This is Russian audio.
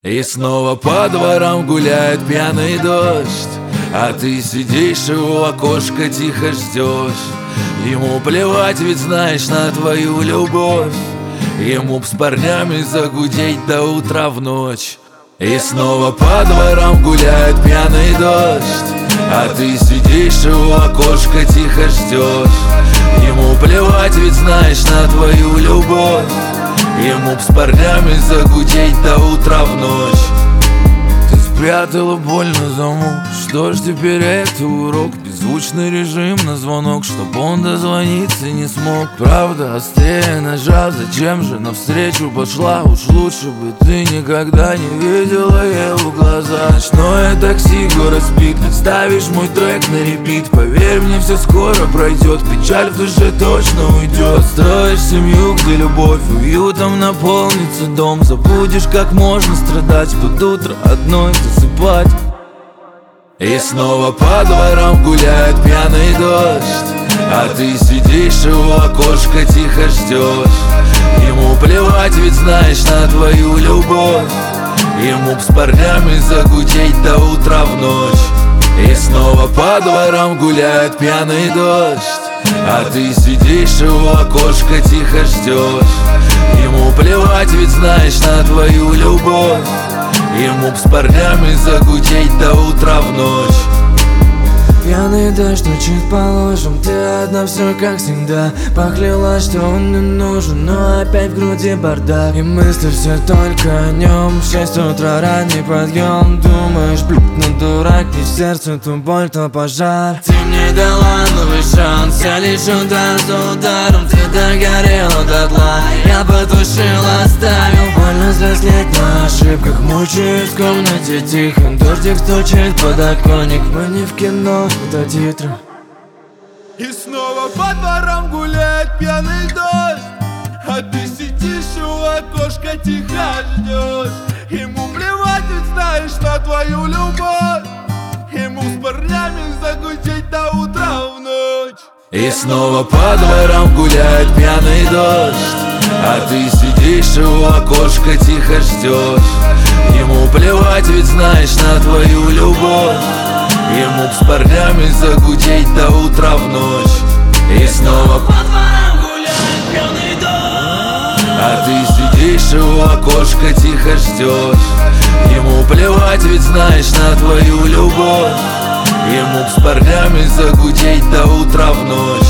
И снова по дворам гуляет пьяный дождь, а ты сидишь и у окошка тихо ждешь. Ему плевать, ведь знаешь, на твою любовь. Ему б с парнями загудеть до утра в ночь. И снова по дворам гуляет пьяный дождь, а ты сидишь и у окошка тихо ждешь. Ему плевать, ведь знаешь, на твою любовь. Ему б с парнями загудеть до утра в ночь. Ты спрятала боль на замок, что ж теперь это урок? Беззвучный режим на звонок, чтоб он дозвониться не смог. Правда острее ножа, зачем же навстречу пошла? Уж лучше бы ты никогда не видела его глаза. Ночное такси, город спит, ставишь мой трек на репит. Поверь мне, все скоро пройдет, печаль в душе точно уйдет. Построишь семью, где любовь уютом наполнится дом. Забудешь, как можно страдать, под утро одной засыпать. И снова по дворам гуляет пьяный дождь, а ты сидишь и у окошка тихо ждешь. Ему плевать, ведь знаешь, на твою любовь. Ему б с парнями загудеть до утра в ночь. И снова по дворам гуляет пьяный дождь, а ты сидишь и у окошка тихо ждешь. Ему плевать, ведь знаешь, на твою любовь. Ему б с парнями загудеть до утра в ночь. Пьяный дождь стучит по лужам, ты одна, все как всегда. Поклялась, что он не нужен, но опять в груди бардак. И мысли все только о нем. В 6 утра ранний подъем. Думаешь, ну дурак, не в сердце, то боль, то пожар. Ты мне дала новый шанс, я лишь удар за ударом. Ты догорела дотла, я потушил, оставил. Больно взрослеть на ошибках, мучаюсь в комнате тихо. Дождик стучит в подоконник, мы не в кино, это титры. И снова по дворам гуляет пьяный дождь, а ты сидишь и у окошка тихо ждешь. Ему плевать, ведь знаешь, на твою любовь. Ему с парнями загудеть до утра в ночь. И снова по дворам гуляет пьяный дождь, а ты сидишь и у окошка тихо ждешь. Ему плевать, ведь знаешь, на твою любовь. Ему б с парнями загудеть до утра в ночь. И снова по дворам гуляет пьяный дождь, а ты сидишь и у окошка тихо ждешь. Ему плевать, ведь знаешь, на твою любовь. Ему б с парнями загудеть до утра в ночь.